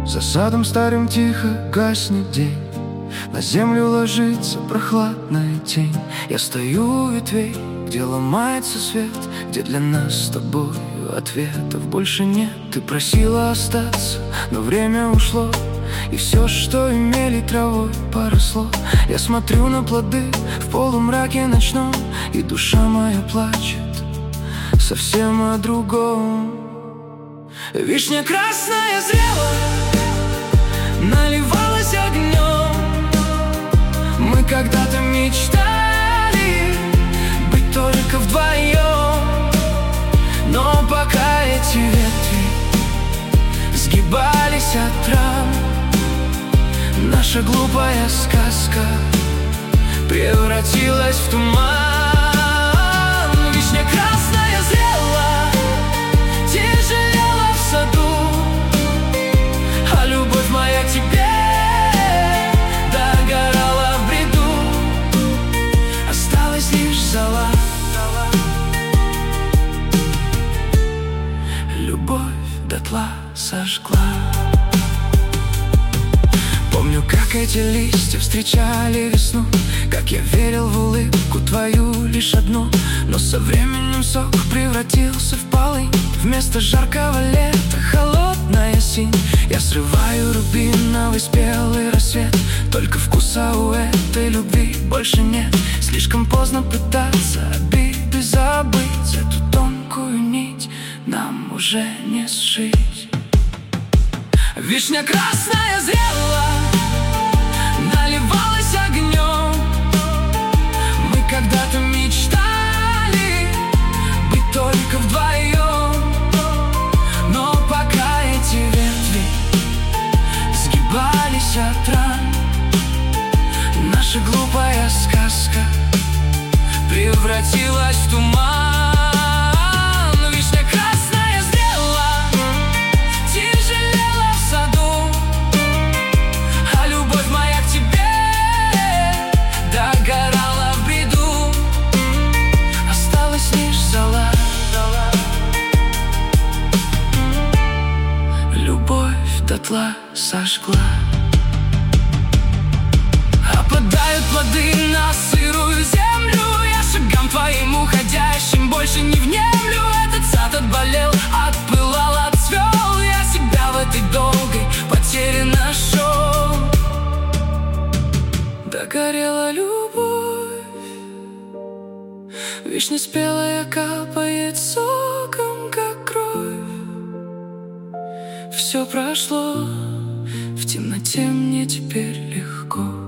За садом старым тихо гаснет день, на землю ложится прохладная тень. Я стою у ветвей, где ломается свет, где для нас с тобой ответов больше нет. Ты просила остаться, но время ушло, и все, что имели, травой поросло. Я смотрю на плоды в полумраке ночном, и душа моя плачет совсем о другом. Вишня красная зрела, наливалась огнем. Мы когда-то мечтали быть только вдвоем, но пока эти ветви сгибались от ран, наша глупая сказка превратилась в туман. Вишня красная зрела, тяжелела в саду, а любовь моя к тебе догорала в бреду. Осталась лишь зола, любовь дотла сожгла. Помню, как эти листья встречали весну, как я верил в улыбку твою лишь одну. Но со временем сок превратился в полынь, вместо жаркого лета холодная синь. Я срываю рубиновый спелый рассвет, только вкуса у этой любви больше нет. Слишком поздно пытаться обиды забыть, эту тонкую нить нам уже не сшить. Вишня красная зрела, наливалась огнем. Мы когда-то мечтали быть только вдвоем, но пока эти ветви сгибались от ран, наша глупая сказка превратилась в туман. Вишня красная зрела, тяжелела в саду, а любовь моя к тебе догорала в бреду. Осталась лишь зола, любовь дотла сожгла. Опадают плоды на сырую землю, я шагам твоим уходящим больше не внемлю. Этот сад отболел, отпылал, отцвел, я себя в этой долгой потере нашел. Догорела любовь, вишня спелая капает соком, как кровь. Все прошло, в темноте мне теперь легко.